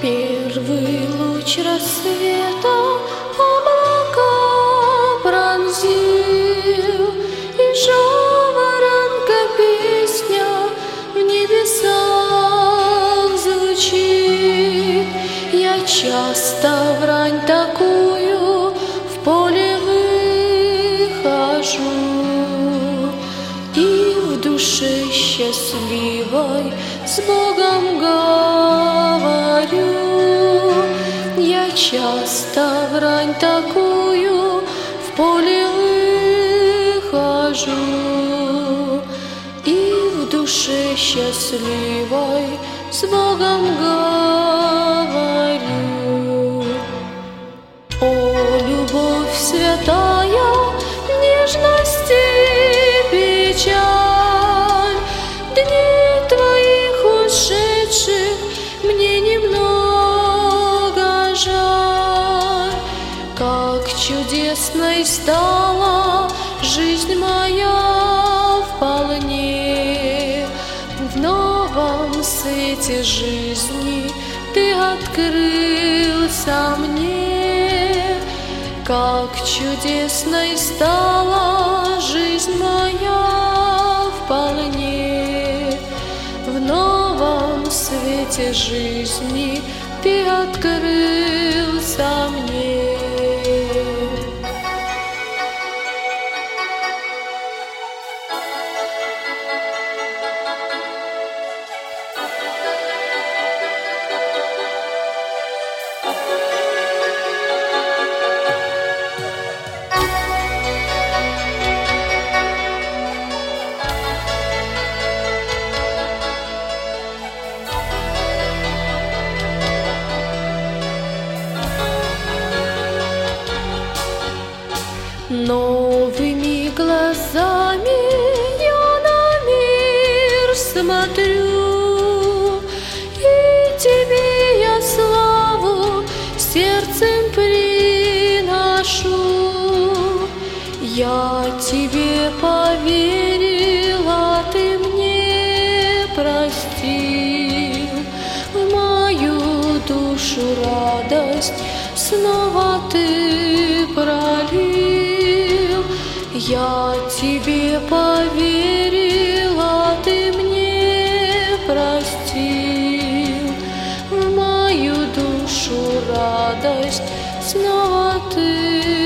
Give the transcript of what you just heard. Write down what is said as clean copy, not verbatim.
Первый луч рассвета облака пронзил, и жаворонка песня в небесах звучит. Я часто в рань такую в поле выхожу, и в душе счастливой с Богом говорю. Я часто в рань такую в поле выхожу, и в душе счастливой с Богом говорю. О, любовь святая, нежность и печаль, дней твоих ушедших мне немного жаль. Как чудесной стала жизнь моя вполне, в новом свете жизни ты открылся мне. Как чудесной стала жизнь моя вполне, в новом свете жизни ты открылся мне. Новыми глазами я на мир смотрю, и тебе я славу сердцем приношу. Я тебе поверила, ты мне простил, в мою душу радость снова ты пролил. Я тебе поверила, ты мне простил, в мою душу радость снова ты